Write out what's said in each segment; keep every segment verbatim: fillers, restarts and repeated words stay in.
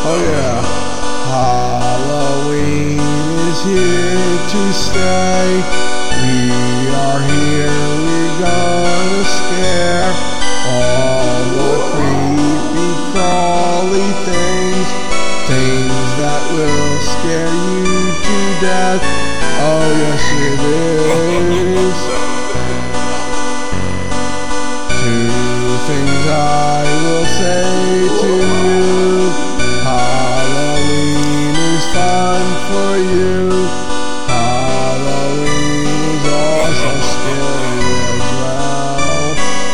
Oh yeah. Halloween is here to stay. We are here, we're gonna scare all the creepy, crawly things, things that will scare you to death. Oh yes it is. Two things I will say to you. Halloween is fun for you. Halloween is also scary as well.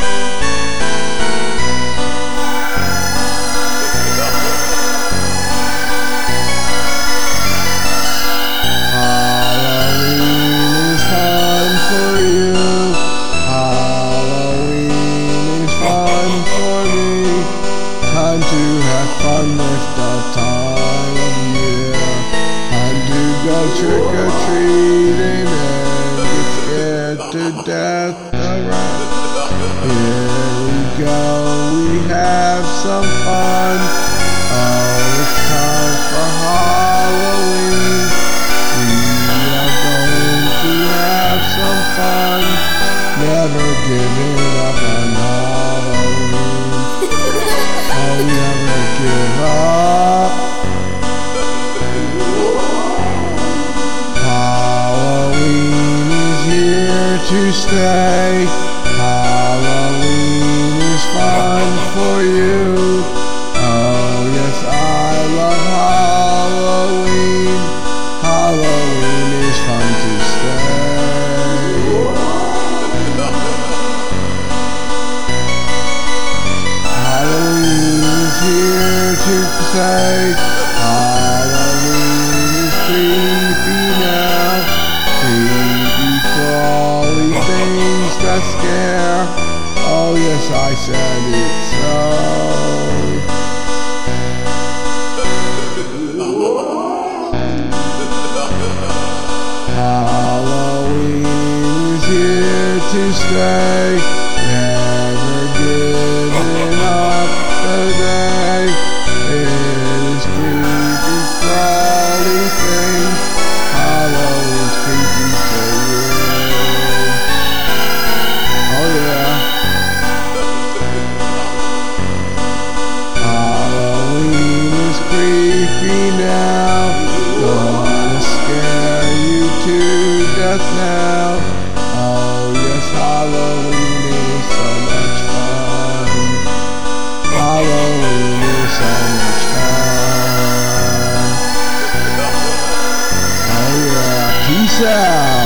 Halloween is fun for you. Halloween is fun for me. Time to have fun with the time of year. Time to go trick-or-treating and get scared to death around. Here we go, we have some fun. Oh, it's time for Halloween. We are going to have some fun. Never giving up on Halloween. Oh, never give up. Halloween is here to stay. Halloween is fun for you. Oh yes, I love Halloween. Halloween is fun to stay. Halloween is here to stay. Halloween is creepy now. Creepy, crawly things that scare. Oh yes, I said it so. Halloween is here to stay. Never giving up the day. It is creepy, crawly things. Halloween's creepy for you. Oh yeah. Halloween is creepy now. Gonna scare you to death now. Oh yes, Halloween is so much fun. Halloween is so much fun. Oh yeah, peace out.